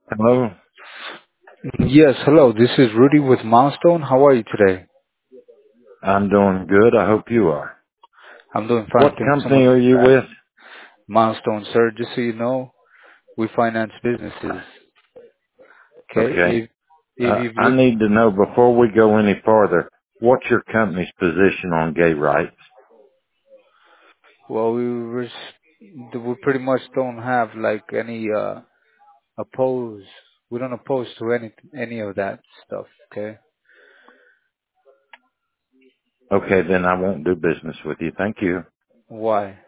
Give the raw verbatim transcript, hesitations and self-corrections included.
Hello. Yes, hello. This is Rudy with Milestone. How are you today? I'm doing good. I hope you are. I'm doing fine. What Thank you so company much are you for asking. with? Milestone, sir. Just so you know, we finance businesses. Okay. Okay. If if Uh, you've I looked, need to know before we go any farther, what's your company's position on gay rights? well, we were, we pretty much don't have like any uh oppose. We don't oppose to any any of that stuff. Okay. Okay, then I won't do business with you. Thank you. Why?